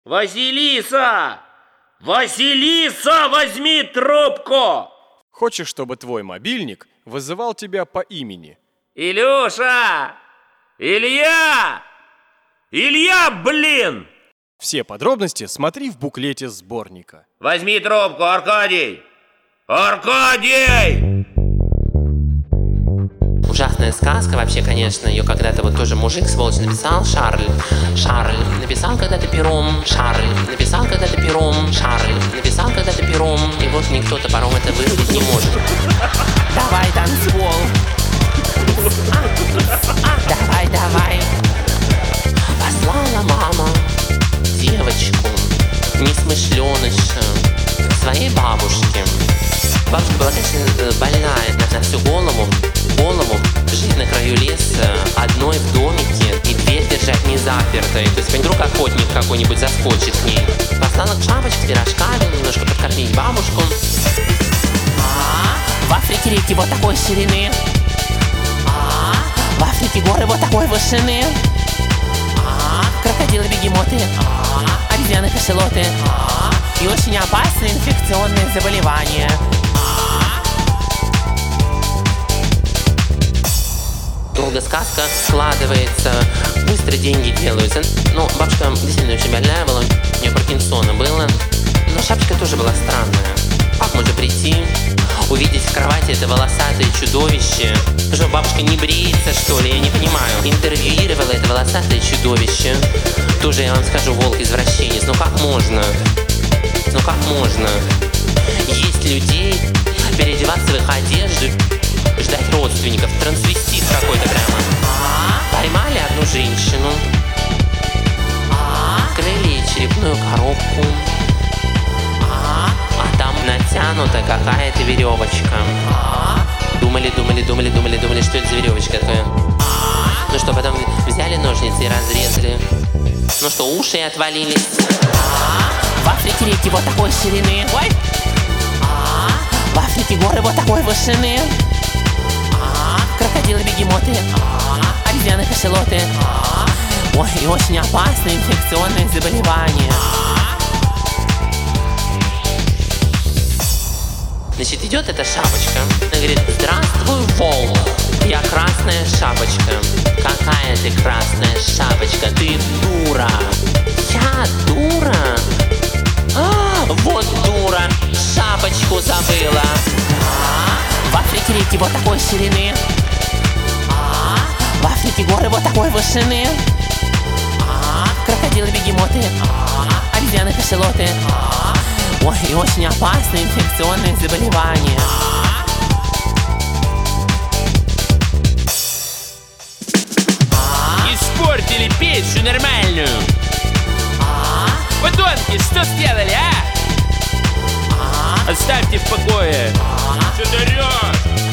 Василиса! Василиса, возьми трубку! Хочешь, чтобы твой мобильник вызывал тебя по имени? Илюша! Илья! Илья, блин! Все подробности смотри в буклете сборника. Возьми трубку, Аркадий! Аркадий! Ужасная сказка вообще, конечно, ее когда-то вот тоже мужик, сволочь, написал, Шарль написал когда-то пером, Шарль написал когда-то пером, Шарль написал когда-то пером, и вот никто топором это вырубить не может. Давай, танцпол. Давай, давай. Послала мама девочку, несмышленыша, к своей бабушке. Бабушка была, конечно, больная на всю голову, жить на краю леса, одной в домике и дверь держать не запертой. То есть вдруг охотник какой-нибудь заскочит к ней. Послала к шапочке с пирожками, немножко подкормить бабушку. В Африке реки вот такой ширины, в Африке горы вот такой высоты, крокодилы, бегемоты, обезьяны, кашалоты и очень опасные инфекционные заболевания. Долго сказка складывается, быстро деньги делаются. Ну, бабушка действительно очень больная была, у нее Паркинсона было. Но шапочка тоже была странная. Как можно прийти, увидеть в кровати это волосатое чудовище? Что, бабушка не бреется, что ли? Я не понимаю. Интервьюировала это волосатое чудовище. Тоже, я вам скажу, волк-извращенец. Ну как можно? Ну как можно? Есть людей, переодеваться в их одежду, ждать родственников, трансвестит какой-то прямо. Поймали одну женщину, вскрыли ей черепную коробку, а там натянута какая-то веревочка. Думали, что это за веревочка такая. Ну что, потом взяли ножницы и разрезали. Ну что, уши отвалились. В Африке реки вот такой ширины, в Африке горы вот такой высоты, крокодилы, бегемоты, обезьяны, кашалоты, ой, и очень опасные инфекционные заболевания. Значит, идет эта шапочка, она говорит: здравствуй, волк, я красная шапочка. Какая ты красная шапочка, ты дура. Я дура? Вот дура, шапочку забыла. В Африке реки вот такой ширины, в Африке горы вот такой высоты, крокодилы, бегемоты, обезьяны, кашалоты, ой, и очень опасные инфекционные заболевания. Испортили пищу нормальную. Подонки, что сделали, а? Оставьте в покое. Что ты орешь?